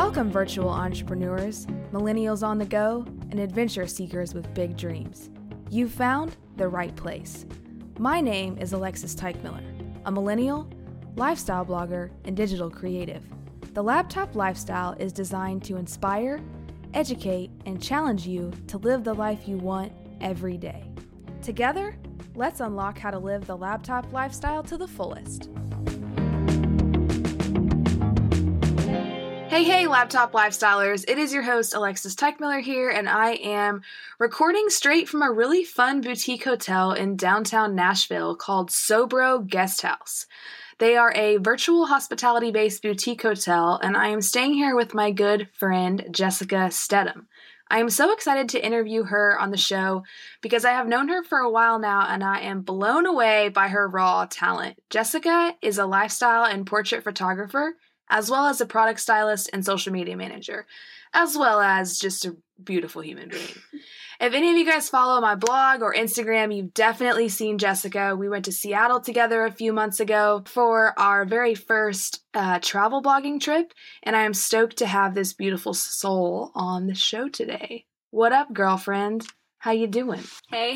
Welcome, virtual entrepreneurs, millennials on the go, and adventure seekers with big dreams. You've found the right place. My name is Alexis Teichmiller, a millennial, lifestyle blogger, and digital creative. The Laptop Lifestyle is designed to inspire, educate, and challenge you to live the life you want every day. Together, let's unlock how to live the laptop lifestyle to the fullest. Hey, Laptop Lifestylers. It is your host, Alexis Teichmiller here, and I am recording straight from a really fun boutique hotel in downtown Nashville called Sobro Guest House. They are a virtual hospitality-based boutique hotel, and I am staying here with my good friend, Jessica Stedham. I am so excited to interview her on the show because I have known her for a while now, and I am blown away by her raw talent. Jessica is a lifestyle and portrait photographer, as well as a product stylist and social media manager, as well as just a beautiful human being. If any of you guys follow my blog or Instagram, you've definitely seen Jessica. We went to Seattle together a few months ago for our very first travel blogging trip, and I am stoked to have this beautiful soul on the show today. What up, girlfriend? How you doing? Hey.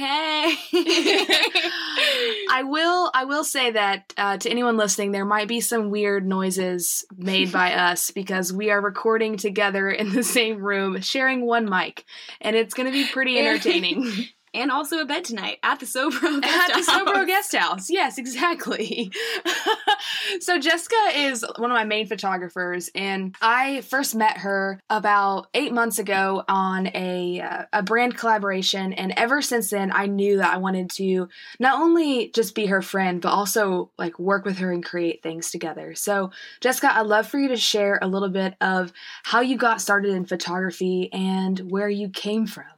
I will say that to anyone listening, there might be some weird noises made by us because we are recording together in the same room, sharing one mic, and it's going to be pretty entertaining. And also a bed tonight at the Sobro Guest House. At the Sobro Guest House. Yes, exactly. So Jessica is one of my main photographers, and I first met her about 8 months ago on a brand collaboration, and ever since then, I knew that I wanted to not only just be her friend, but also like work with her and create things together. So Jessica, I'd love for you to share a little bit of how you got started in photography and where you came from.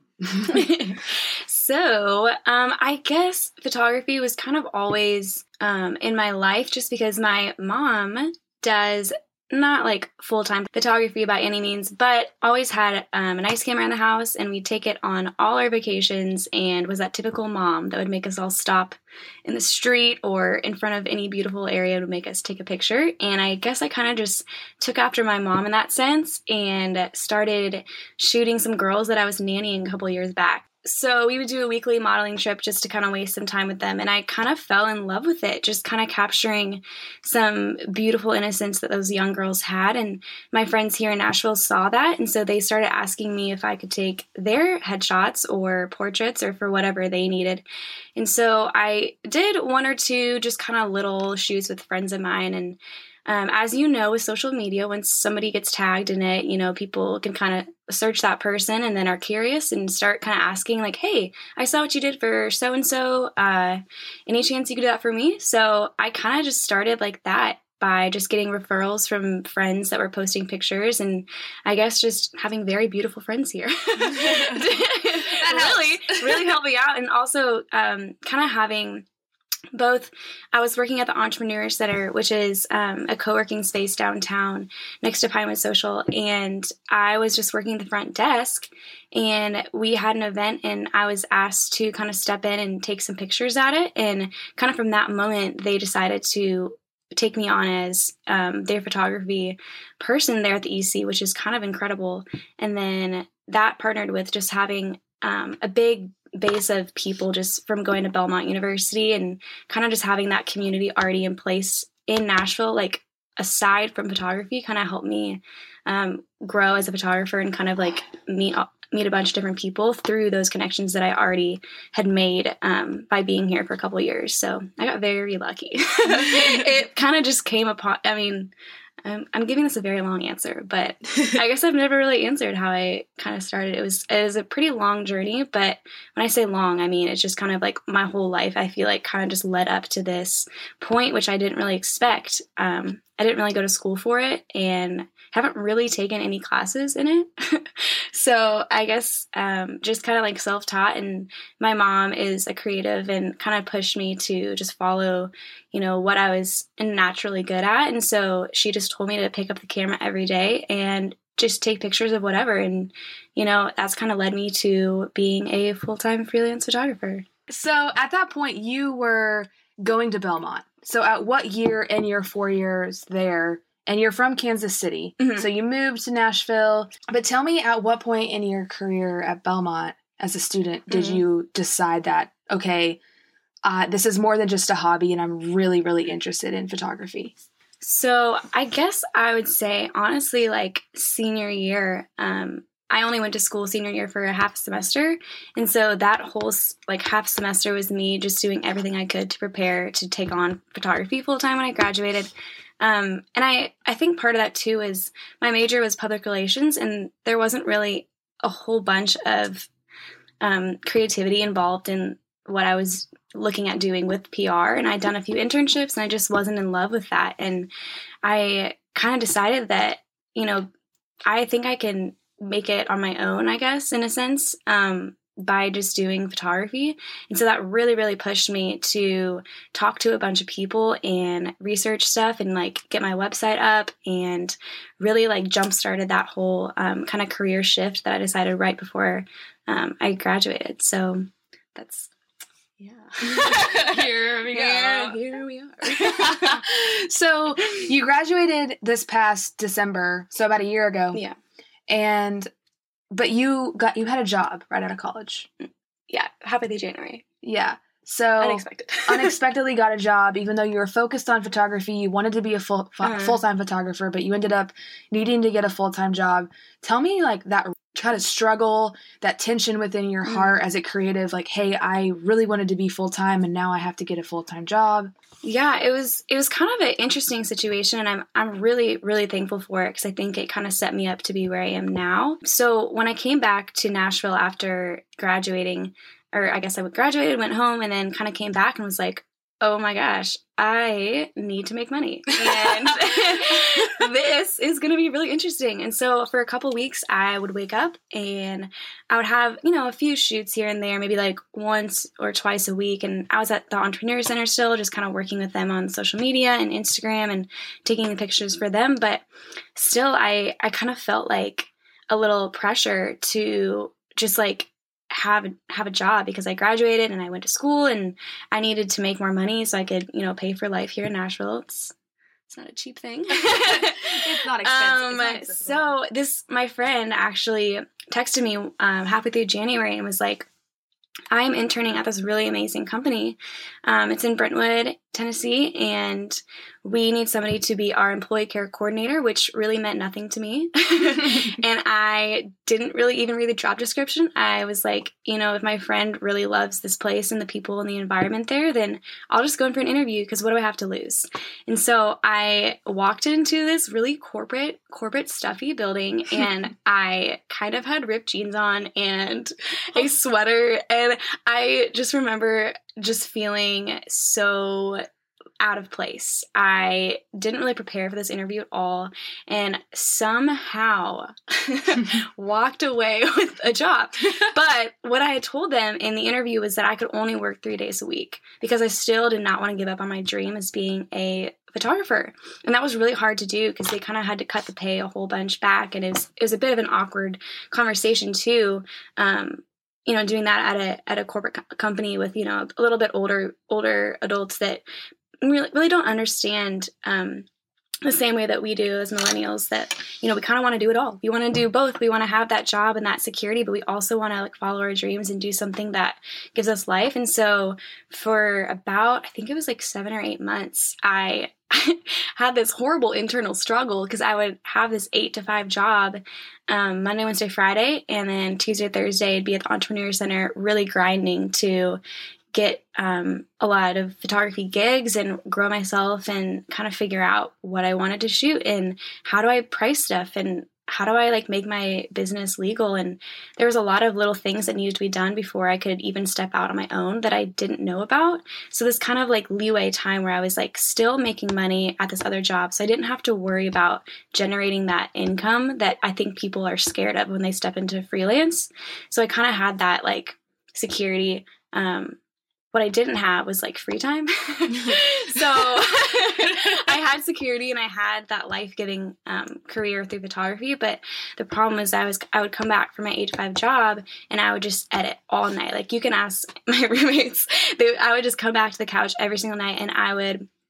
So, I guess photography was kind of always in my life just because my mom does not like full-time photography by any means, but always had a nice camera in the house, and we'd take it on all our vacations, and was that typical mom that would make us all stop in the street or in front of any beautiful area to make us take a picture. And I guess I kind of just took after my mom in that sense and started shooting some girls that I was nannying a couple years back. So we would do a weekly modeling trip just to kind of waste some time with them. And I kind of fell in love with it, just kind of capturing some beautiful innocence that those young girls had. And my friends here in Nashville saw that. And so they started asking me if I could take their headshots or portraits or for whatever they needed. And so I did one or two just kind of little shoots with friends of mine. And as you know, with social media, once somebody gets tagged in it, you know, people can kind of search that person and then are curious and start kind of asking like, hey, I saw what you did for so-and-so. Any chance you could do that for me? So I kind of just started like that by just getting referrals from friends that were posting pictures, and I guess just having very beautiful friends here. That really helped me out. And also kind of having both. I was working at the Entrepreneur Center, which is a co-working space downtown next to Pinewood Social, and I was just working the front desk, and we had an event, and I was asked to kind of step in and take some pictures at it, and kind of from that moment, they decided to take me on as their photography person there at the EC, which is kind of incredible. And then that partnered with just having a big base of people just from going to Belmont University and kind of just having that community already in place in Nashville, like aside from photography, kind of helped me grow as a photographer and kind of like meet a bunch of different people through those connections that I already had made by being here for a couple of years. So I got very lucky. It kind of just came upon, I mean, I'm giving this a very long answer, but I guess I've never really answered how I kind of started. It was a pretty long journey, but when I say long, I mean, it's just kind of like my whole life, I feel like kind of just led up to this point, which I didn't really expect. I didn't really go to school for it and haven't really taken any classes in it. So I guess just kind of like self-taught, and my mom is a creative and kind of pushed me to just follow, you know, what I was naturally good at. And so she just told me to pick up the camera every day and just take pictures of whatever. And, you know, that's kind of led me to being a full-time freelance photographer. So at that point, you were going to Belmont. So at what year in your 4 years there and you're from Kansas City. So you moved to Nashville. But tell me, at what point in your career at Belmont as a student did you decide that, okay, this is more than just a hobby and I'm really, really interested in photography? So I guess I would say, honestly, like senior year, I only went to school senior year for a half semester. And so that whole half semester was me just doing everything I could to prepare to take on photography full time when I graduated. And I think part of that too is my major was public relations, and there wasn't really a whole bunch of creativity involved in what I was looking at doing with PR. And I'd done a few internships and I just wasn't in love with that. And I kind of decided that, I think I can make it on my own, I guess, in a sense, by just doing photography. And so that really, really pushed me to talk to a bunch of people and research stuff and get my website up, and really jump started that whole kind of career shift that I decided right before I graduated. So that's, yeah. Here we go. Here we are. So you graduated this past December, so about a year ago. Yeah. But you had a job right out of college. Yeah, happy January. Yeah. So unexpectedly got a job, even though you were focused on photography. You wanted to be a full-time photographer, but you ended up needing to get a full-time job. Tell me that kind of struggle, that tension within your heart as a creative, hey, I really wanted to be full-time and now I have to get a full-time job. Yeah, it was kind of an interesting situation, and I'm really, really thankful for it because I think it kind of set me up to be where I am now. So when I came back to Nashville after graduating, or I guess I graduated, went home, and then kind of came back and was like, oh my gosh, I need to make money. And this is going to be really interesting. And so for a couple weeks, I would wake up and I would have, a few shoots here and there, maybe once or twice a week. And I was at the Entrepreneur Center still, just kind of working with them on social media and Instagram and taking the pictures for them. But still, I kind of felt a little pressure to just have a job because I graduated and I went to school and I needed to make more money so I could, pay for life here in Nashville. It's not a cheap thing. It's not expensive. So my friend actually texted me halfway through January and was like, I'm interning at this really amazing company. It's in Brentwood, Tennessee, and we need somebody to be our employee care coordinator, which really meant nothing to me. And I didn't really even read the job description. I was like, if my friend really loves this place and the people and the environment there, then I'll just go in for an interview because what do I have to lose? And so I walked into this really corporate stuffy building, and I kind of had ripped jeans on and a sweater, and I just remember just feeling so out of place. I didn't really prepare for this interview at all, and somehow walked away with a job. But what I had told them in the interview was that I could only work 3 days a week because I still did not want to give up on my dream as being a photographer. And that was really hard to do because they kind of had to cut the pay a whole bunch back, and it was a bit of an awkward conversation too. Doing that at a corporate company with, a little bit older adults that really don't understand the same way that we do as millennials, that, we kind of want to do it all. We want to do both. We want to have that job and that security, but we also want to follow our dreams and do something that gives us life. And so for about, I think it was 7 or 8 months, I had this horrible internal struggle because I would have this 8 to 5 job Monday, Wednesday, Friday, and then Tuesday, Thursday, I'd be at the Entrepreneur Center really grinding to get a lot of photography gigs and grow myself and kind of figure out what I wanted to shoot and how do I price stuff and how do I make my business legal. And there was a lot of little things that needed to be done before I could even step out on my own that I didn't know about. So this kind of leeway time where I was still making money at this other job. So I didn't have to worry about generating that income that I think people are scared of when they step into freelance. So I kind of had that security. What I didn't have was free time. So I had security and I had that life-giving career through photography. But the problem is I would come back from my 8 to 5 job and I would just edit all night. You can ask my roommates. I would just come back to the couch every single night and I would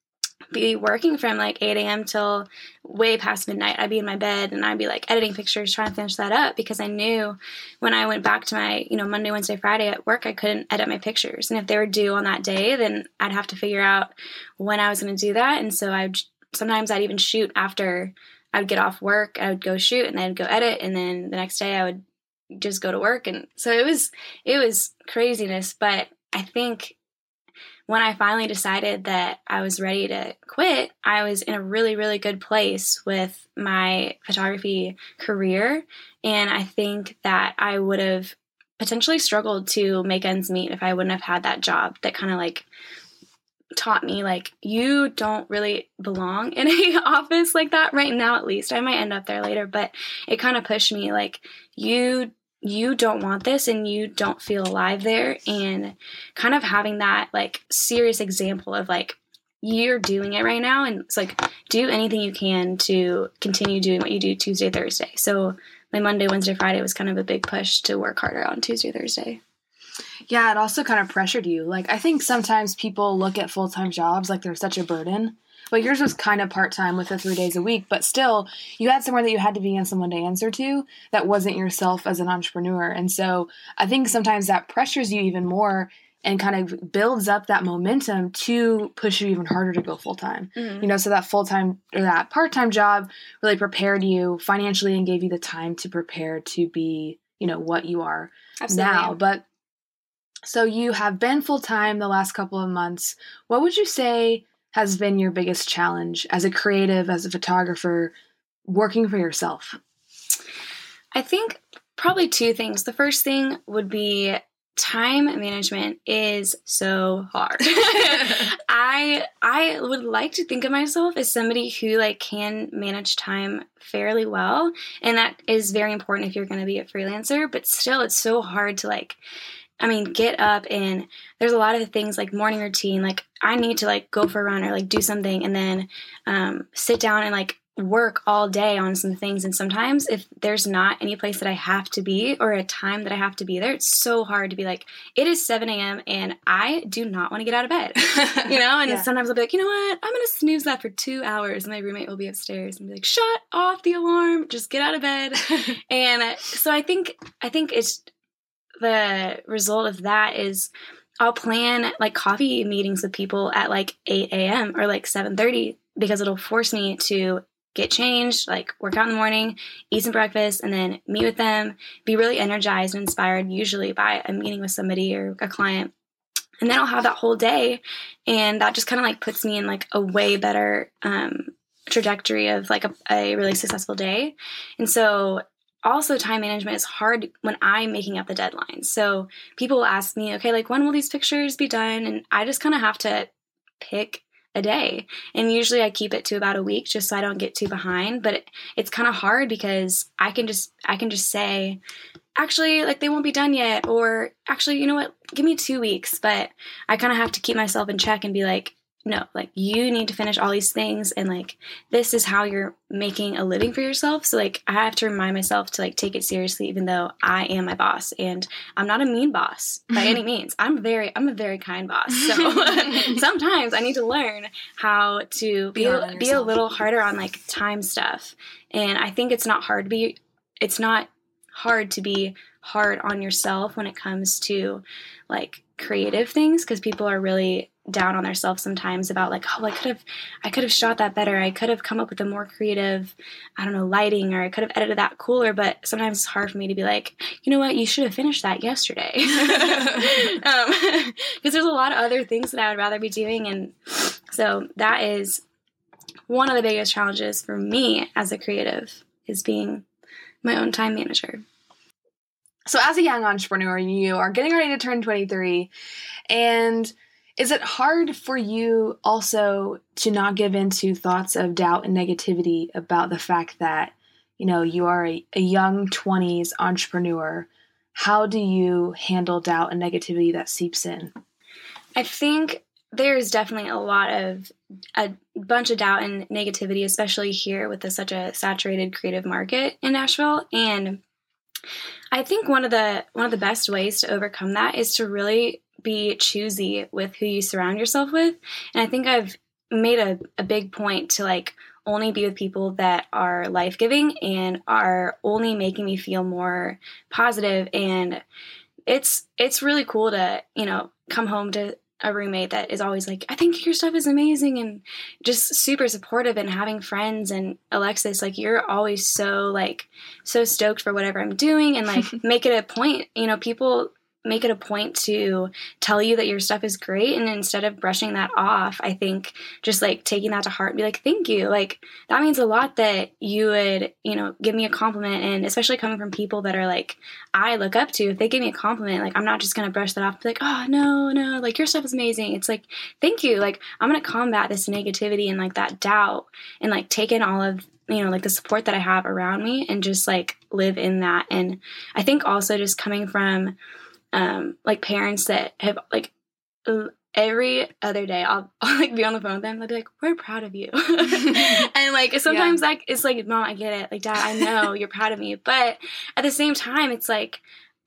be working from like 8 a.m. till way past midnight. I'd be in my bed and I'd be like editing pictures, trying to finish that up, because I knew when I went back to my, Monday, Wednesday, Friday at work, I couldn't edit my pictures. And if they were due on that day, then I'd have to figure out when I was going to do that. And so sometimes I'd even shoot after I would get off work. I would go shoot and then go edit. And then the next day I would just go to work. And so it was craziness. But I think when I finally decided that I was ready to quit, I was in a really, really good place with my photography career. And I think that I would have potentially struggled to make ends meet if I wouldn't have had that job that kind of like taught me, like, you don't really belong in a office like that right now, at least. I might end up there later, but it kind of pushed me, like, you don't want this and you don't feel alive there. And kind of having that like serious example of like, you're doing it right now. And it's like, do anything you can to continue doing what you do Tuesday, Thursday. So my Monday, Wednesday, Friday was kind of a big push to work harder on Tuesday, Thursday. Yeah, it also kind of pressured you. Like, I think sometimes people look at full-time jobs like they're such a burden. But yours was kind of part-time with the 3 days a week, but still, you had somewhere that you had to be and someone to answer to that wasn't yourself as an entrepreneur. And so I think sometimes that pressures you even more and kind of builds up that momentum to push you even harder to go full-time. Mm-hmm. So that full-time or that part-time job really prepared you financially and gave you the time to prepare to be, what you are Absolutely. Now. But so you have been full-time the last couple of months. What would you say has been your biggest challenge as a creative, as a photographer, working for yourself? I think probably two things. The first thing would be time management is so hard. I would like to think of myself as somebody who like can manage time fairly well, and that is very important if you're going to be a freelancer, but still it's so hard to get up, and there's a lot of things like morning routine. Like I need to like go for a run or like do something and then sit down and like work all day on some things. And sometimes if there's not any place that I have to be or a time that I have to be there, it's so hard to be like, it is 7 a.m. and I do not want to get out of bed, And yeah. Sometimes I'll be like, you know what? I'm going to snooze that for 2 hours. And my roommate will be upstairs and be like, shut off the alarm, just get out of bed. And so I think it's, the result of that is I'll plan like coffee meetings with people at like 8 a.m. or like 7:30 because it'll force me to get changed, like work out in the morning, eat some breakfast, and then meet with them, be really energized and inspired usually by a meeting with somebody or a client. And then I'll have that whole day, and that just kind of like puts me in like a way better trajectory of like a really successful day. And so also, time management is hard when I'm making up the deadlines. So people will ask me, okay, like when will these pictures be done? And I just kind of have to pick a day. And usually I keep it to about a week just so I don't get too behind. But it's kind of hard because I can just say, actually, like they won't be done yet. Or actually, you know what? Give me 2 weeks. But I kind of have to keep myself in check and be like, no, like you need to finish all these things, and like this is how you're making a living for yourself. So like I have to remind myself to like take it seriously, even though I am my boss, and I'm not a mean boss by any means. I'm a very kind boss. So sometimes I need to learn how to be a little harder on like time stuff. And I think it's not hard to be hard on yourself when it comes to like creative things, because people are really down on themselves sometimes about like, oh, I could have shot that better. I could have come up with a more creative, lighting, or I could have edited that cooler. But sometimes it's hard for me to be like, you know what, you should have finished that yesterday. Because there's a lot of other things that I would rather be doing. And so that is one of the biggest challenges for me as a creative, is being my own time manager. So as a young entrepreneur, you are getting ready to turn 23, and is it hard for you also to not give in to thoughts of doubt and negativity about the fact that, you are a young 20s entrepreneur? How do you handle doubt and negativity that seeps in? I think there's definitely a bunch of doubt and negativity, especially here with such a saturated creative market in Nashville. And I think one of the best ways to overcome that is to really be choosy with who you surround yourself with. And I think I've made a big point to like only be with people that are life-giving and are only making me feel more positive. And it's really cool to, you know, come home to a roommate that is always like, I think your stuff is amazing, and just super supportive, and having friends. And Alexis, like, you're always so stoked for whatever I'm doing, and like make it a point, you know, people make it a point to tell you that your stuff is great. And instead of brushing that off, I think just like taking that to heart and be like, thank you. Like, that means a lot that you would, you know, give me a compliment. And especially coming from people that are like, I look up to, if they give me a compliment, like, I'm not just going to brush that off and be like, oh, no, like, your stuff is amazing. It's like, thank you. Like, I'm going to combat this negativity and like that doubt, and like take in all of, you know, like the support that I have around me, and just like live in that. And I think also just coming from like parents that have like every other day I'll like be on the phone with them, they'll be like, we're proud of you. And like sometimes like it's like, Mom, I get it, like, Dad, I know you're proud of me, but at the same time it's like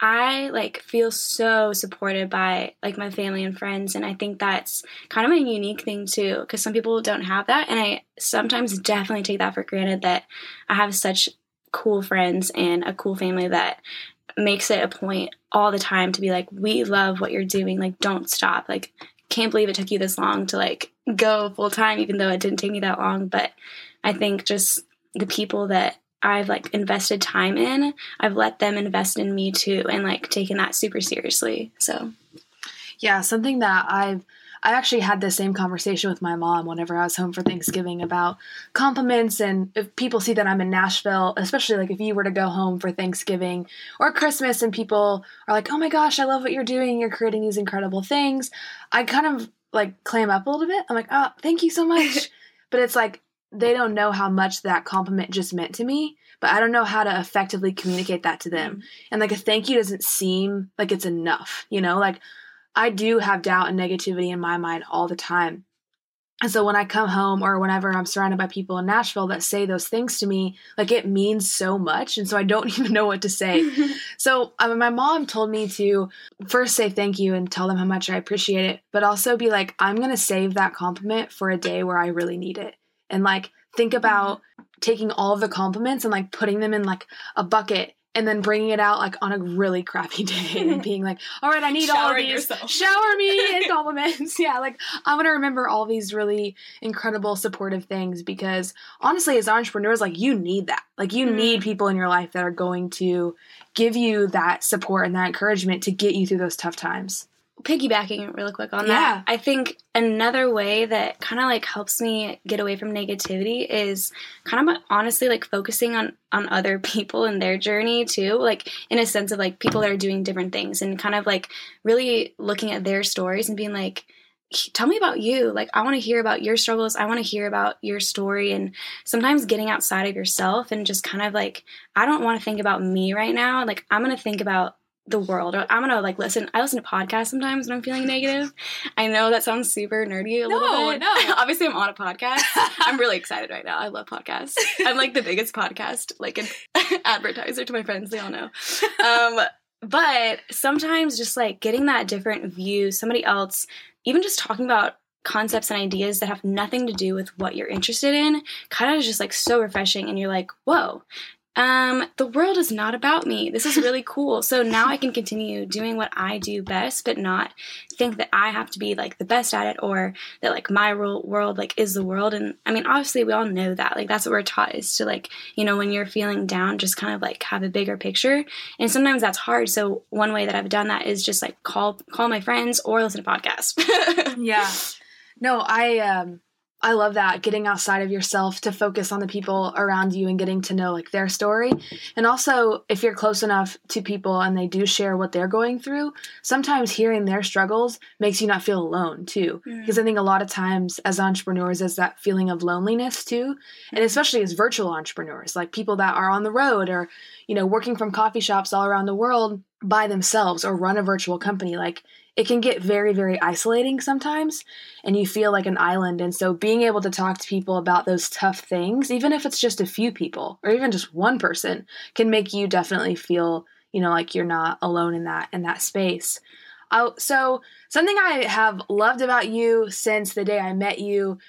I like feel so supported by like my family and friends. And I think that's kind of a unique thing too, because some people don't have that, and I sometimes definitely take that for granted, that I have such cool friends and a cool family that makes it a point all the time to be like, we love what you're doing, like, don't stop, like, can't believe it took you this long to like go full time, even though it didn't take me that long. But I think just the people that I've like invested time in, I've let them invest in me too, and like taken that super seriously. So yeah, something that I actually had the same conversation with my mom whenever I was home for Thanksgiving about compliments. And if people see that I'm in Nashville, especially like if you were to go home for Thanksgiving or Christmas and people are like, oh my gosh, I love what you're doing, you're creating these incredible things, I kind of like clam up a little bit. I'm like, oh, thank you so much. But it's like, they don't know how much that compliment just meant to me, but I don't know how to effectively communicate that to them. Mm-hmm. And like a thank you doesn't seem like it's enough, you know, like I do have doubt and negativity in my mind all the time. And so when I come home or whenever I'm surrounded by people in Nashville that say those things to me, like it means so much. And so I don't even know what to say. So my mom told me to first say thank you and tell them how much I appreciate it, but also be like, I'm going to save that compliment for a day where I really need it. And like, think about taking all of the compliments and like putting them in like a bucket and then bringing it out like on a really crappy day and being like, all right, I need all of these. Yourself. Shower me in compliments. Yeah, like I'm going to remember all these really incredible supportive things, because honestly, as entrepreneurs, like you need that. Like you need people in your life that are going to give you that support and that encouragement to get you through those tough times. Piggybacking really quick on that, I think another way that kind of like helps me get away from negativity is kind of honestly like focusing on other people and their journey too, like in a sense of like people that are doing different things, and kind of like really looking at their stories and being like, tell me about you. Like, I want to hear about your struggles. I want to hear about your story. And sometimes getting outside of yourself and just kind of like, I don't want to think about me right now. Like, I'm going to think about the world. I'm gonna like listen. I listen to podcasts sometimes when I'm feeling negative. I know that sounds super nerdy a little bit. No, obviously I'm on a podcast. I'm really excited right now. I love podcasts. I'm like the biggest podcast like an advertiser to my friends. They all know. But sometimes just like getting that different view, somebody else, even just talking about concepts and ideas that have nothing to do with what you're interested in, kind of is just like so refreshing. And you're like, whoa. The world is not about me. This is really cool. So now I can continue doing what I do best, but not think that I have to be like the best at it, or that like my world like is the world. And I mean, obviously we all know that, like, that's what we're taught, is to like, you know, when you're feeling down, just kind of like have a bigger picture. And sometimes that's hard. So one way that I've done that is just like call my friends or listen to podcasts. Yeah. No, I love that, getting outside of yourself to focus on the people around you and getting to know like their story. And also, if you're close enough to people and they do share what they're going through, sometimes hearing their struggles makes you not feel alone too. Because I think a lot of times as entrepreneurs, there's that feeling of loneliness too. And especially as virtual entrepreneurs, like people that are on the road or, you know, working from coffee shops all around the world by themselves or run a virtual company, like it can get very, very isolating sometimes, and you feel like an island. And so being able to talk to people about those tough things, even if it's just a few people or even just one person, can make you definitely feel, you know, like you're not alone in that space. So something I have loved about you since the day I met you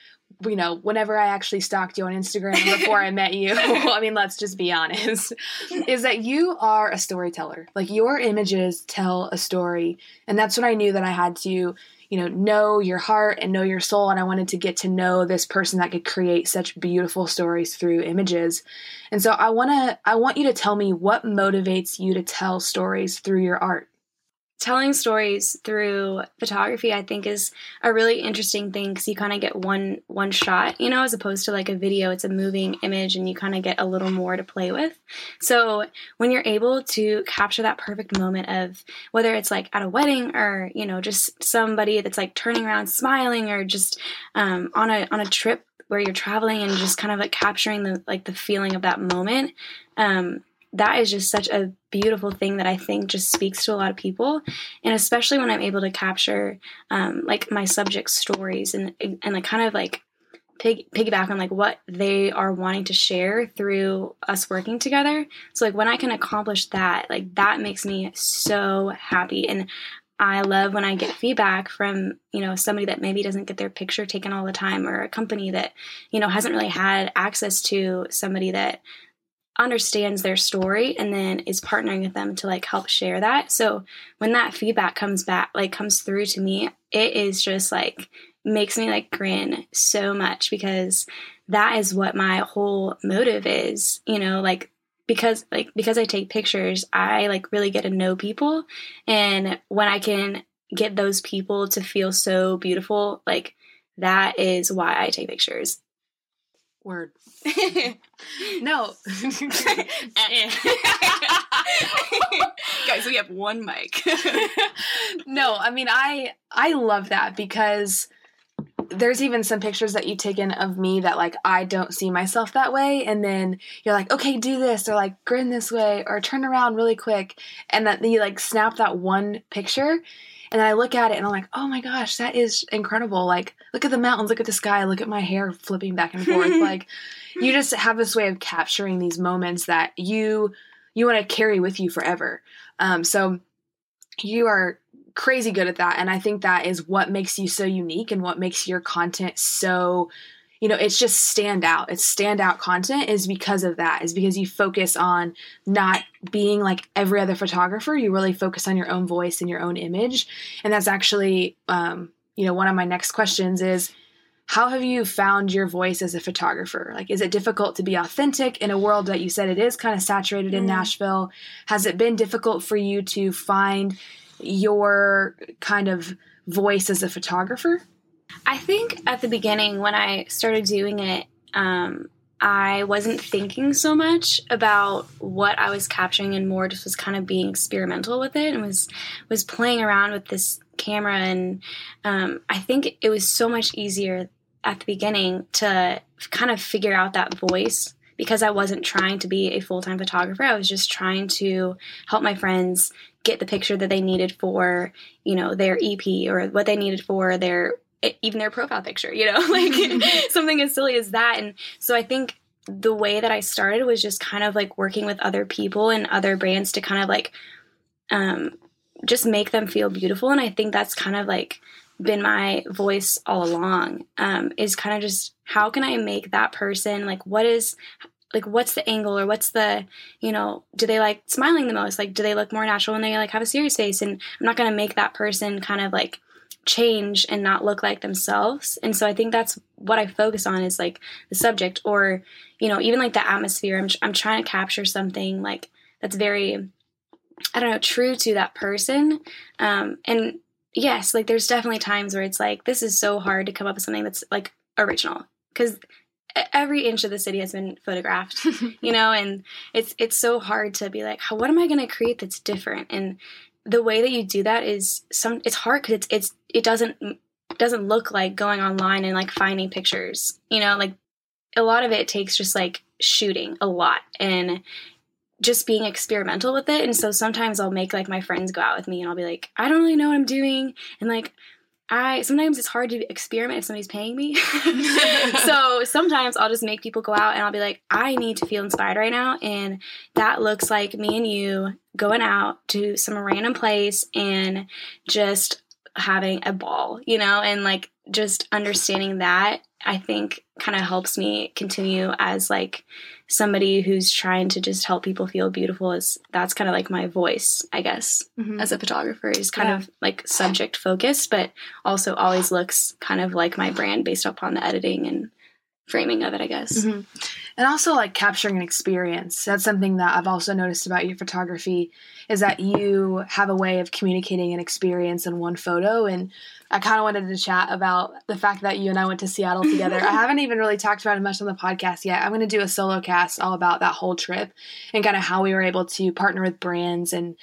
whenever I actually stalked you on Instagram before I met you, I mean, let's just be honest, is that you are a storyteller. Like, your images tell a story. And that's when I knew that I had to, know your heart and know your soul. And I wanted to get to know this person that could create such beautiful stories through images. And so I want you to tell me what motivates you to tell stories through your art. Telling stories through photography, I think, is a really interesting thing because you kind of get one shot, as opposed to like a video. It's a moving image and you kind of get a little more to play with. So when you're able to capture that perfect moment of whether it's like at a wedding or, just somebody that's like turning around smiling, or just on a trip where you're traveling and just kind of like capturing the feeling of that moment, that is just such a beautiful thing that I think just speaks to a lot of people. And especially when I'm able to capture like my subject's stories and like kind of like piggyback on like what they are wanting to share through us working together. So like when I can accomplish that, like that makes me so happy. And I love when I get feedback from, somebody that maybe doesn't get their picture taken all the time, or a company that, hasn't really had access to somebody that understands their story and then is partnering with them to like help share that. So when that feedback comes through to me, it is just like makes me like grin so much, because that is what my whole motive is, because I take pictures, I like really get to know people. And when I can get those people to feel so beautiful, like that is why I take pictures. Word. No. Guys, we have one mic. No, I mean, I love that, because there's even some pictures that you've taken of me that like I don't see myself that way, and then you're like, okay, do this, or like grin this way, or turn around really quick, and then you like snap that one picture. And I look at it and I'm like, oh my gosh, that is incredible. Like, look at the mountains, look at the sky, look at my hair flipping back and forth. Like, you just have this way of capturing these moments that you want to carry with you forever. So you are crazy good at that. And I think that is what makes you so unique and what makes your content so, it's just standout. It's standout content is because of that, is because you focus on not being like every other photographer. You really focus on your own voice and your own image. And that's actually, one of my next questions is, how have you found your voice as a photographer? Like, is it difficult to be authentic in a world that you said it is kind of saturated in Nashville? Has it been difficult for you to find your kind of voice as a photographer? I think at the beginning when I started doing it, I wasn't thinking so much about what I was capturing, and more just was kind of being experimental with it, and was playing around with this camera. And I think it was so much easier at the beginning to kind of figure out that voice, because I wasn't trying to be a full-time photographer. I was just trying to help my friends get the picture that they needed for, their EP, or what they needed for even their profile picture, like something as silly as that. And so I think the way that I started was just kind of like working with other people and other brands to kind of like just make them feel beautiful. And I think that's kind of like been my voice all along, is kind of just how can I make that person like what's the angle, or what's the, do they like smiling the most? Like, do they look more natural when they like have a serious face? And I'm not going to make that person kind of like change and not look like themselves. And so I think that's what I focus on, is like the subject, or, even like the atmosphere. I'm trying to capture something like that's very, I don't know, true to that person. And yes, like there's definitely times where it's like, this is so hard to come up with something that's like original, because every inch of the city has been photographed, and it's so hard to be like, what am I going to create that's different? And the way that you do that is it's hard, because it doesn't look like going online and like finding pictures, like a lot of it takes just like shooting a lot and just being experimental with it. And so sometimes I'll make like my friends go out with me and I'll be like, I don't really know what I'm doing. And like, sometimes it's hard to experiment if somebody's paying me. So sometimes I'll just make people go out and I'll be like, I need to feel inspired right now. And that looks like me and you going out to some random place and just having a ball, and like just understanding that, I think kind of helps me continue as like somebody who's trying to just help people feel beautiful. That's kind of like my voice, I guess, as a photographer, is kind of like subject focused, but also always looks kind of like my brand based upon the editing and framing of it, I guess. And also like capturing an experience. That's something that I've also noticed about your photography, is that you have a way of communicating an experience in one photo. And I kind of wanted to chat about the fact that you and I went to Seattle together. I haven't even really talked about it much on the podcast yet. I'm going to do a solo cast all about that whole trip and kind of how we were able to partner with brands like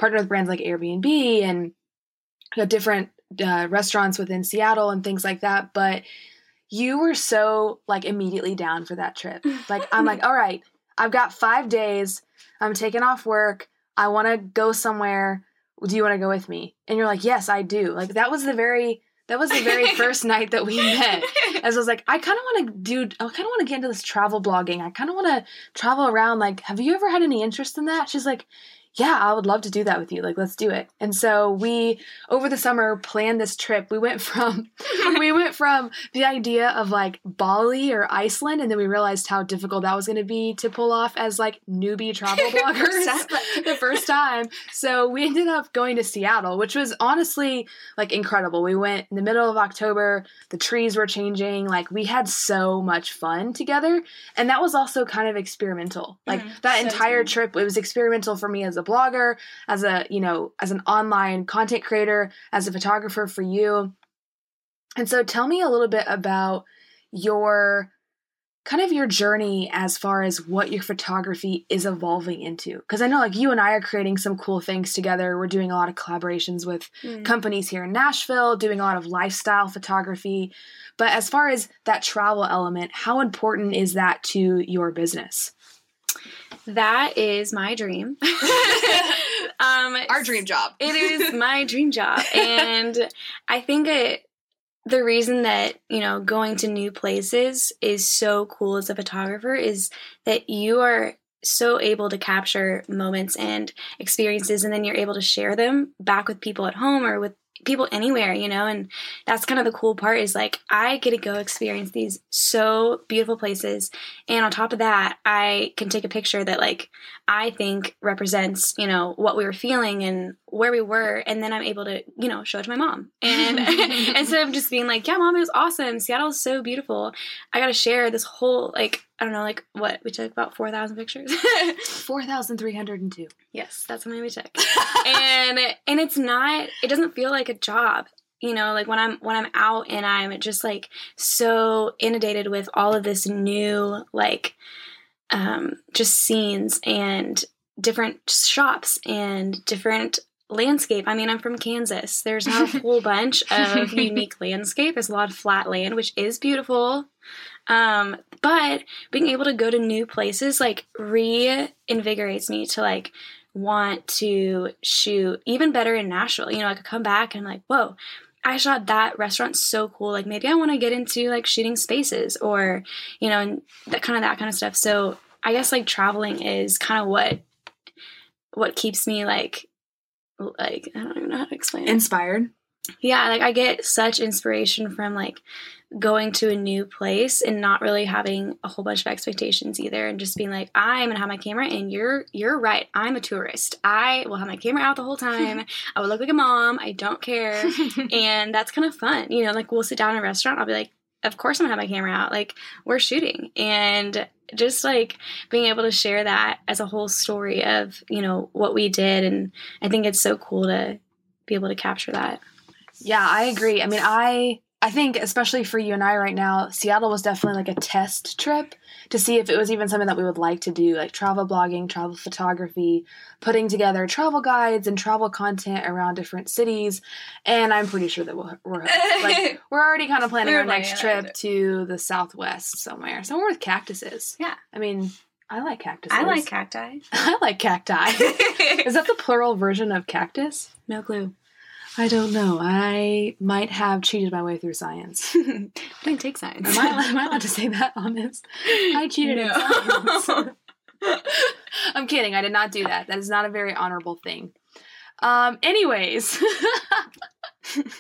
Airbnb and different restaurants within Seattle and things like that. But you were so like immediately down for that trip. Like, I'm like, all right, I've got 5 days. I'm taking off work. I want to go somewhere. Do you want to go with me? And you're like, yes, I do. Like, that was the very first night that we met. As I was like, I kind of want to get into this travel blogging. I kind of want to travel around. Like, have you ever had any interest in that? She's like, yeah, I would love to do that with you. Like, let's do it. And so we, over the summer, planned this trip. We went from the idea of like Bali or Iceland, and then we realized how difficult that was going to be to pull off as like newbie travel bloggers the first time. So we ended up going to Seattle, which was honestly like incredible. We went in the middle of October. The trees were changing. Like, we had so much fun together. And that was also kind of experimental. Like that entire trip, it was experimental for me as a blogger, as an online content creator, as a photographer for you. And so tell me a little bit about your journey as far as what your photography is evolving into. Because I know like you and I are creating some cool things together. We're doing a lot of collaborations with companies here in Nashville, doing a lot of lifestyle photography. But as far as that travel element, how important is that to your business? That is my dream. Our dream job. It is my dream job. And I think the reason that, going to new places is so cool as a photographer is that you are so able to capture moments and experiences, and then you're able to share them back with people at home or with people anywhere, and that's kind of the cool part, is like I get to go experience these so beautiful places, and on top of that I can take a picture that like I think represents what we were feeling and where we were, and then I'm able to show it to my mom, and instead of just being like, yeah mom, it was awesome, Seattle is so beautiful, I gotta share this whole like, I don't know, like what we took about 4,000 pictures. 4,302. Yes, that's how many we took. and it doesn't feel like a job, like when I'm out and I'm just like so inundated with all of this new like just scenes and different shops and different landscape. I mean, I'm from Kansas. There's not a whole bunch of unique landscape. There's a lot of flat land, which is beautiful. But being able to go to new places like reinvigorates me to like want to shoot even better in Nashville. I could come back and I'm like, whoa, I shot that restaurant so cool. Like maybe I want to get into like shooting spaces or, and that kind of stuff. So I guess like traveling is kind of what keeps me like I don't even know how to explain it. Inspired. Yeah, like I get such inspiration from like going to a new place and not really having a whole bunch of expectations either, and just being like, I'm gonna have my camera and you're right, I'm a tourist, I will have my camera out the whole time, I will look like a mom, I don't care. And that's kind of fun, like we'll sit down in a restaurant, I'll be like, of course I'm gonna have my camera out, like we're shooting. And just like being able to share that as a whole story of what we did, and I think it's so cool to be able to capture that. Yeah, I agree. I mean, I think especially for you and I right now, Seattle was definitely like a test trip to see if it was even something that we would like to do, like travel blogging, travel photography, putting together travel guides and travel content around different cities. And I'm pretty sure that we're already kind of planning our next trip to the Southwest somewhere with cactuses. Yeah. I mean, I like cactuses. I like cacti. I like cacti. Is that the plural version of cactus? No clue. I don't know. I might have cheated my way through science. I didn't take science. Am I allowed to say that on this? I cheated in science. I'm kidding. I did not do that. That is not a very honorable thing. Anyways.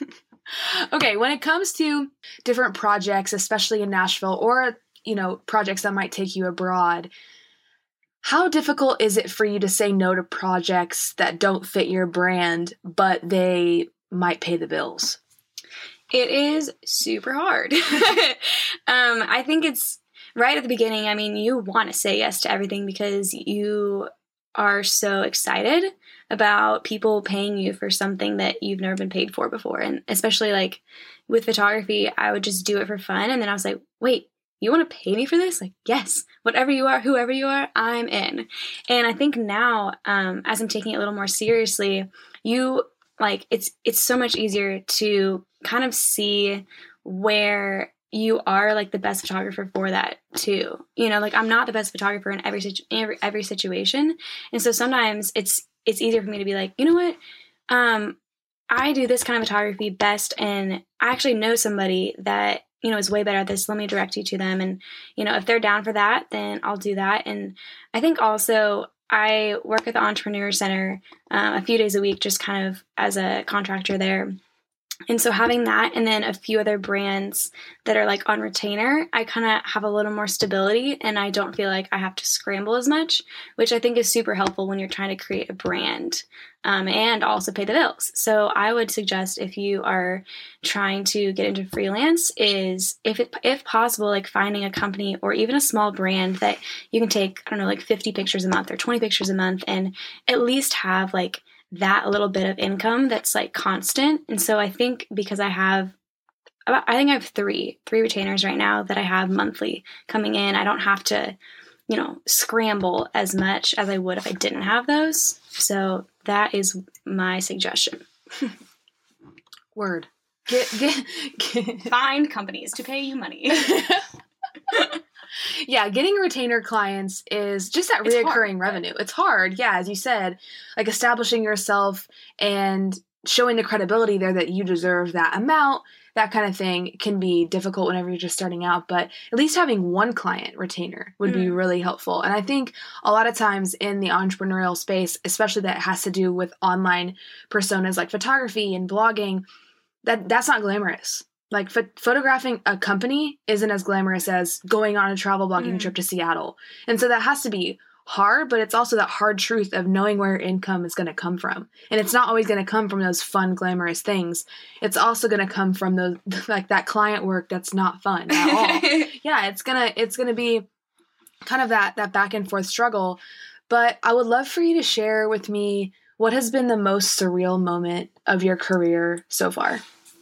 Okay, when it comes to different projects, especially in Nashville, or, projects that might take you abroad, how difficult is it for you to say no to projects that don't fit your brand, but they might pay the bills? It is super hard. I think it's right at the beginning. I mean, you want to say yes to everything because you are so excited about people paying you for something that you've never been paid for before. And especially like with photography, I would just do it for fun. And then I was like, wait, you want to pay me for this? Like, yes, whatever you are, whoever you are, I'm in. And I think now, as I'm taking it a little more seriously, it's so much easier to kind of see where you are like the best photographer for that too. Like I'm not the best photographer in every situation. And so sometimes it's easier for me to be like, you know what? I do this kind of photography best, and I actually know somebody that is way better at this. Let me direct you to them. And, if they're down for that, then I'll do that. And I think also I work at the Entrepreneur Center a few days a week, just kind of as a contractor there. And so having that and then a few other brands that are like on retainer, I kind of have a little more stability and I don't feel like I have to scramble as much, which I think is super helpful when you're trying to create a brand and also pay the bills. So I would suggest if you are trying to get into freelance is if possible, like finding a company or even a small brand that you can take, I don't know, like 50 pictures a month or 20 pictures a month and at least have like that little bit of income that's like constant. And so I think because I have three retainers right now that I have monthly coming in, I don't have to, scramble as much as I would if I didn't have those. So that is my suggestion. Word. Find companies to pay you money. Yeah, getting retainer clients is just that reoccurring revenue. It's hard. Yeah, as you said, like establishing yourself and showing the credibility there that you deserve that amount, that kind of thing can be difficult whenever you're just starting out. But at least having one client retainer would be really helpful. And I think a lot of times in the entrepreneurial space, especially that has to do with online personas like photography and blogging, that's not glamorous. Like photographing a company isn't as glamorous as going on a travel blogging trip to Seattle. And so that has to be hard, but it's also that hard truth of knowing where your income is going to come from. And it's not always going to come from those fun, glamorous things. It's also going to come from those, like that client work that's not fun at all. Yeah, it's going to be kind of that back and forth struggle. But I would love for you to share with me what has been the most surreal moment of your career so far.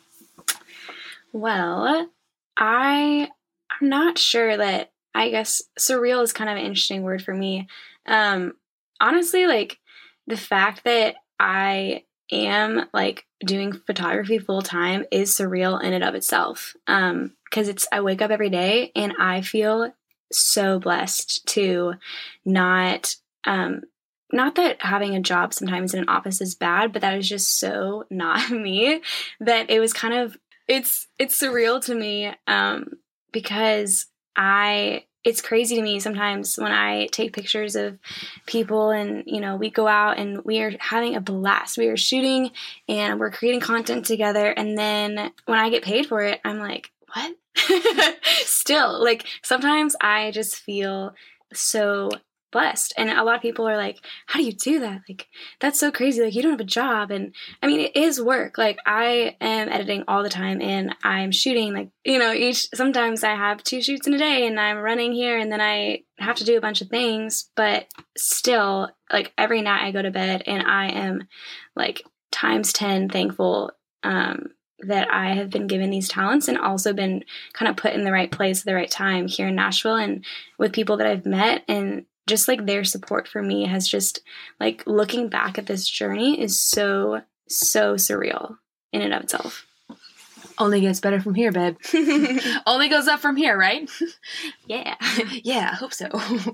Well, I'm not sure that, I guess surreal is kind of an interesting word for me. Honestly, like the fact that I am like doing photography full time is surreal in and of itself. Cause I wake up every day and I feel so blessed to not that having a job sometimes in an office is bad, but that is just so not me that it was kind of, it's surreal to me because it's crazy to me sometimes when I take pictures of people and, we go out and we are having a blast. We are shooting and we're creating content together. And then when I get paid for it, I'm like, what? Still, like sometimes I just feel so blessed. And a lot of people are like, how do you do that? Like, that's so crazy. Like, you don't have a job. And I mean, it is work. Like, I am editing all the time and I'm shooting, like, sometimes I have 2 shoots in a day and I'm running here and then I have to do a bunch of things. But still, like, every night I go to bed and I am like times 10 thankful that I have been given these talents and also been kind of put in the right place at the right time here in Nashville and with people that I've met. And just like their support for me has just like looking back at this journey is so, so surreal in and of itself. Only gets better from here, babe. Only goes up from here, right? Yeah. Yeah, I hope so.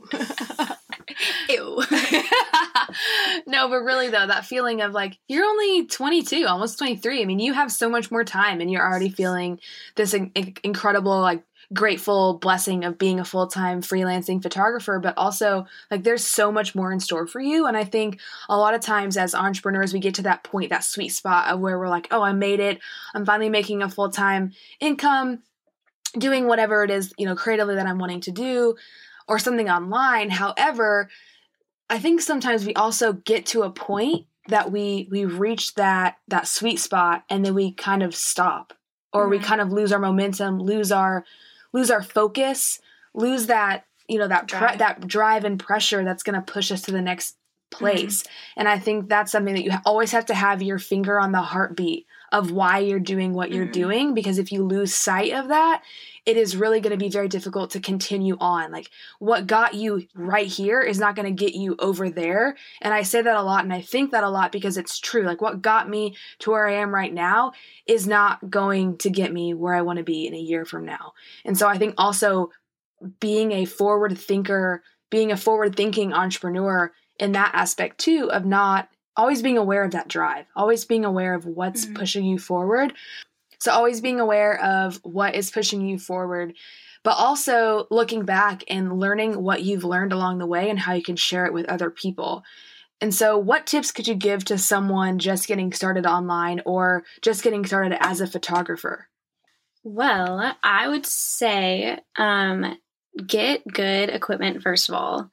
Ew. No, but really though, that feeling of like, you're only 22, almost 23. I mean, you have so much more time and you're already feeling this incredible like grateful blessing of being a full-time freelancing photographer, but also like there's so much more in store for you. And I think a lot of times as entrepreneurs, we get to that point, that sweet spot of where we're like, oh, I made it. I'm finally making a full-time income, doing whatever it is, creatively that I'm wanting to do or something online. However, I think sometimes we also get to a point that we've reached that sweet spot and then we kind of stop or we kind of lose our momentum, lose our focus, lose that, that drive and pressure that's going to push us to the next place. And I think that's something that you always have to have your finger on the heartbeat of why you're doing what you're doing, because if you lose sight of that, it is really going to be very difficult to continue on. Like what got you right here is not going to get you over there. And I say that a lot and I think that a lot because it's true. Like what got me to where I am right now is not going to get me where I want to be in a year from now. And so I think also being a forward thinker, being a forward thinking entrepreneur in that aspect too, of not always being aware of that drive, always being aware of what's pushing you forward. So always being aware of what is pushing you forward, but also looking back and learning what you've learned along the way and how you can share it with other people. And so what tips could you give to someone just getting started online or just getting started as a photographer? Well, I would say get good equipment, first of all.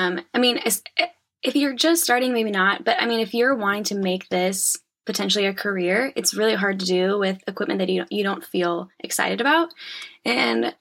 If you're just starting, maybe not. But if you're wanting to make this potentially a career, it's really hard to do with equipment that you don't feel excited about. And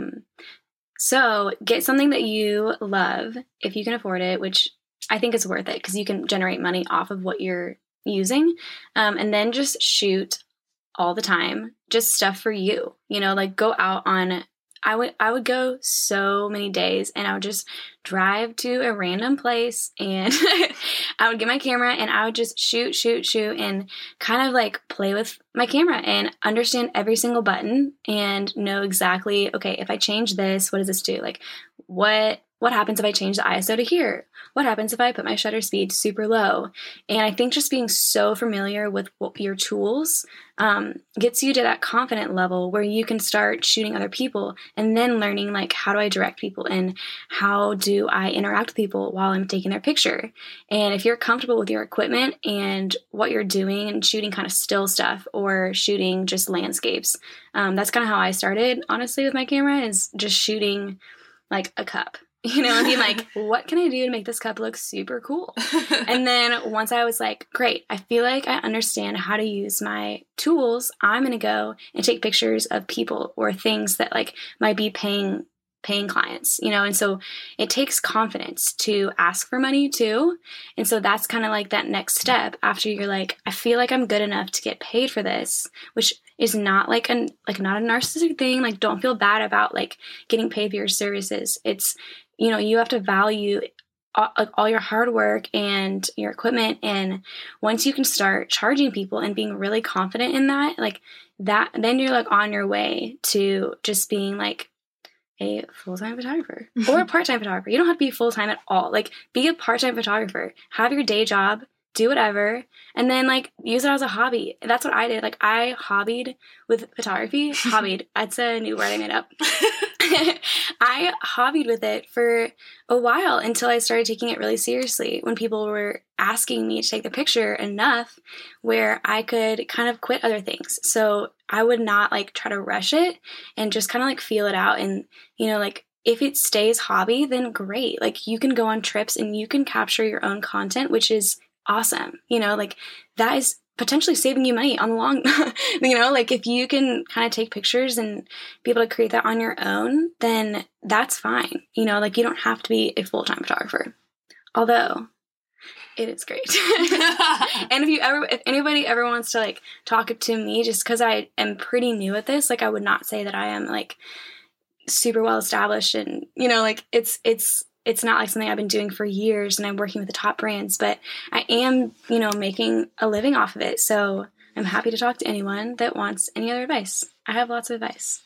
so get something that you love if you can afford it, which I think is worth it because you can generate money off of what you're using. And then just shoot all the time, just stuff for you, like go out on, I would go so many days and I would just drive to a random place and I would get my camera and I would just shoot and kind of like play with my camera and understand every single button and know exactly, okay, if I change this, what does this do? Like what happens if I change the ISO to here? What happens if I put my shutter speed super low? And I think just being so familiar with your tools gets you to that confident level where you can start shooting other people and then learning like, how do I direct people and how do I interact with people while I'm taking their picture? And if you're comfortable with your equipment and what you're doing and shooting kind of still stuff or shooting just landscapes, that's kind of how I started, honestly, with my camera, is just shooting like a cup. And being like, what can I do to make this cup look super cool? And then once I was like, great, I feel like I understand how to use my tools, I'm going to go and take pictures of people or things that like might be paying clients, and so it takes confidence to ask for money too. And so that's kind of like that next step after you're like, I feel like I'm good enough to get paid for this, which is not not a narcissistic thing. Like, don't feel bad about like getting paid for your services. It's, you have to value all your hard work and your equipment. And once you can start charging people and being really confident in that, like that, then you're like on your way to just being like a full-time photographer or a part-time photographer. You don't have to be full-time at all. Like, be a part-time photographer, have your day job, do whatever, and then like use it as a hobby. That's what I did. Like, I hobbied with photography. Hobbied. That's a new word I made up. I hobbied with it for a while until I started taking it really seriously when people were asking me to take the picture enough where I could kind of quit other things. So I would not like try to rush it and just kind of like feel it out. And, like if it stays hobby, then great. Like, you can go on trips and you can capture your own content, which is awesome. Like that is potentially saving you money on the long, like if you can kind of take pictures and be able to create that on your own, then that's fine. Like you don't have to be a full-time photographer, although it is great. And if anybody ever wants to like talk to me, just because I am pretty new at this, like I would not say that I am like super well established and, like it's not like something I've been doing for years and I'm working with the top brands, but I am, making a living off of it. So I'm happy to talk to anyone that wants any other advice. I have lots of advice.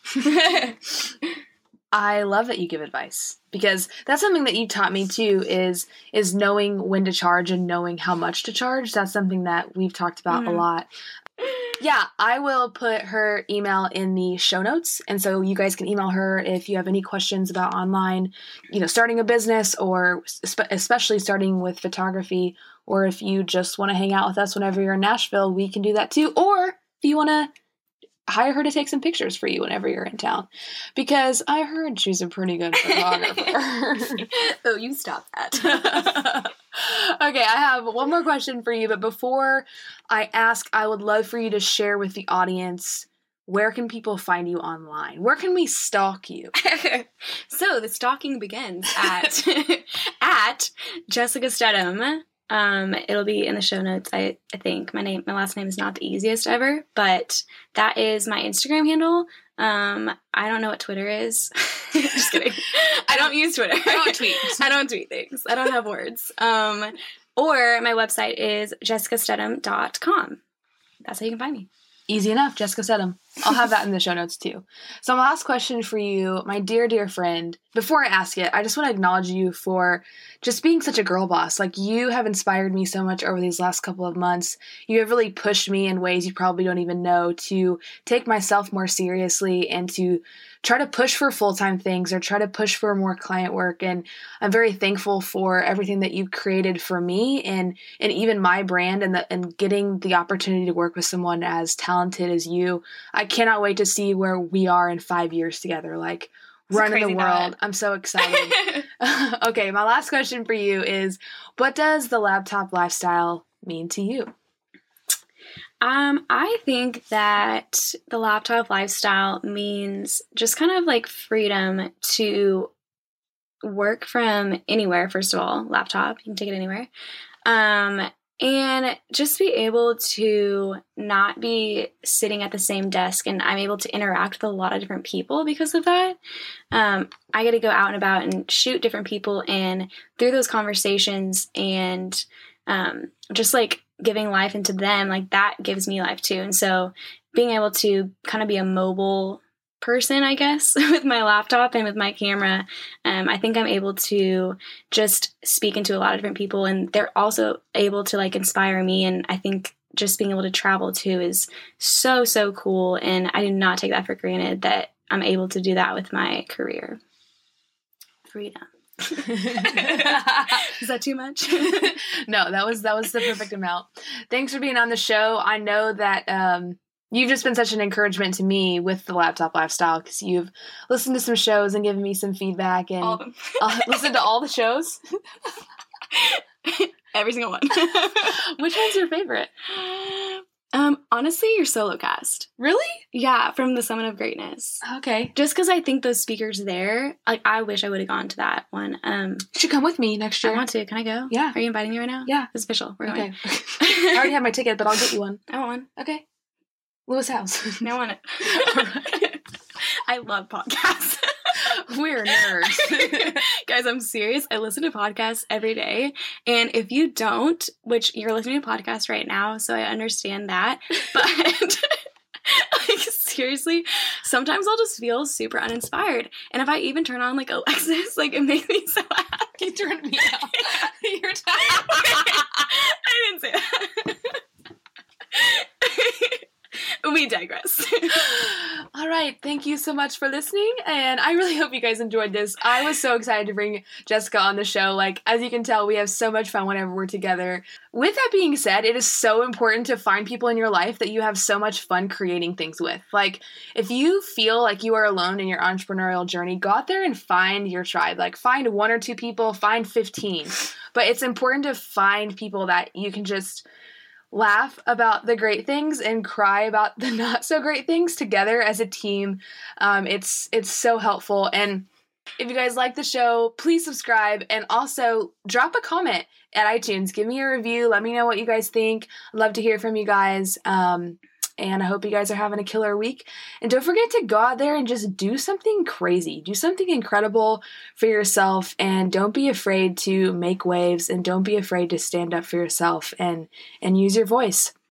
I love that you give advice because that's something that you taught me too, is knowing when to charge and knowing how much to charge. That's something that we've talked about a lot. Yeah, I will put her email in the show notes. And so you guys can email her if you have any questions about online, starting a business or especially starting with photography. Or if you just want to hang out with us whenever you're in Nashville, we can do that too. Or if you want to hire her to take some pictures for you whenever you're in town. Because I heard she's a pretty good photographer. Oh, you stop that. Okay, I have one more question for you, but before I ask, I would love for you to share with the audience, where can people find you online? Where can we stalk you? So the stalking begins at Jessica Stedham. It'll be in the show notes. I think my last name is not the easiest ever, but that is my Instagram handle. I don't know what Twitter is. Just kidding. I don't use Twitter. I don't tweet. I don't tweet things. I don't have words. Or my website is jessicastedham.com. That's how you can find me. Easy enough, Jessica Stedham. I'll have that in the show notes too. So my last question for you, my dear, dear friend, before I ask it, I just want to acknowledge you for just being such a girl boss. Like, you have inspired me so much over these last couple of months. You have really pushed me in ways you probably don't even know to take myself more seriously and to try to push for full-time things or try to push for more client work. And I'm very thankful for everything that you've created for me and even my brand and getting the opportunity to work with someone as talented as you. I cannot wait to see where we are in 5 years together, like running the world. Thought. I'm so excited. Okay, my last question for you is, what does the laptop lifestyle mean to you? I think that the laptop lifestyle means just kind of like freedom to work from anywhere, first of all. Laptop, you can take it anywhere. And just be able to not be sitting at the same desk, and I'm able to interact with a lot of different people because of that. I get to go out and about and shoot different people, and through those conversations and just like giving life into them, like that gives me life too. And so being able to kind of be a mobile person, I guess, with my laptop and with my camera, I think I'm able to just speak into a lot of different people, and they're also able to like inspire me. And I think just being able to travel too is so, so cool. And I do not take that for granted that I'm able to do that with my career. Freedom. Is that too much? No, that was the perfect amount. Thanks for being on the show. I know that you've just been such an encouragement to me with the laptop lifestyle because you've listened to some shows and given me some feedback and All of them. Listened to all the shows. Every single one. Which one's your favorite? Honestly, your solo cast. Really? Yeah, from the Summit of Greatness. Okay. Just because I think those speakers there, like, I wish I would have gone to that one. You should come with me next year. I want to. Can I go? Yeah. Are you inviting me right now? Yeah. It's official. We're going. Okay. I already have my ticket, but I'll get you one. I want one. Okay. Lewis House. I want it. I love podcasts. We're nerds. Guys, I'm serious. I listen to podcasts every day. And if you don't, which you're listening to podcasts right now, so I understand that. But like, seriously, sometimes I'll just feel super uninspired. And if I even turn on like Alexis, like, it makes me so happy. You turned me out. You're I didn't say that. We digress. All right. Thank you so much for listening. And I really hope you guys enjoyed this. I was so excited to bring Jessica on the show. Like, as you can tell, we have so much fun whenever we're together. With that being said, it is so important to find people in your life that you have so much fun creating things with. Like, if you feel like you are alone in your entrepreneurial journey, go out there and find your tribe. Like, find 1 or 2 people, find 15. But it's important to find people that you can just laugh about the great things and cry about the not so great things together as a team. It's so helpful. And if you guys like the show, please subscribe and also drop a comment at iTunes. Give me a review. Let me know what you guys think. I'd love to hear from you guys. And I hope you guys are having a killer week. And don't forget to go out there and just do something crazy. Do something incredible for yourself. And don't be afraid to make waves. And don't be afraid to stand up for yourself and use your voice.